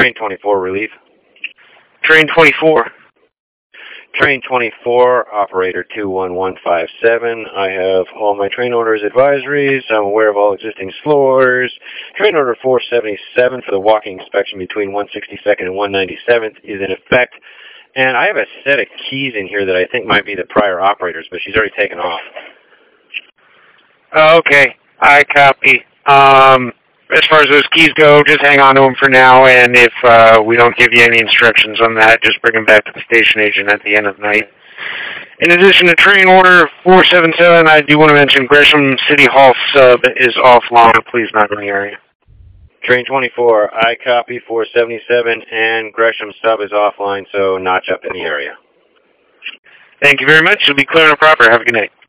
Train 24, relief. Train 24. Train 24, operator 21157. I have all my train orders advisories. I'm aware of all existing floors. Train order 477 for the walking inspection between 162nd and 197th is in effect. And I have a set of keys in here that I think might be the prior operator's, but she's already taken off. Okay, I copy. As far as those keys go, just hang on to them for now, and if we don't give you any instructions on that, just bring them back to the station agent at the end of the night. In addition to train order 477, I do want to mention Gresham City Hall sub is offline. Please not in the area. Train 24, I copy 477, and Gresham sub is offline, so notch up in the area. Thank you very much. You'll be clear and proper. Have a good night.